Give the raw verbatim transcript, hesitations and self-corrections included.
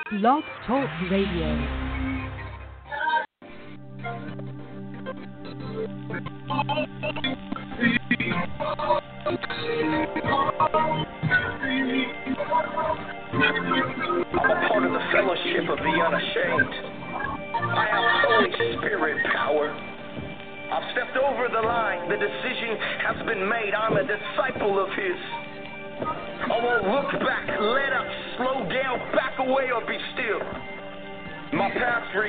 Blog Talk Radio. I'm a part of the fellowship of the unashamed. I have Holy Spirit power. I've stepped over the line. The decision has been made. I'm a disciple of His. I won't look back, let up, slow down, back away, or be still. My path's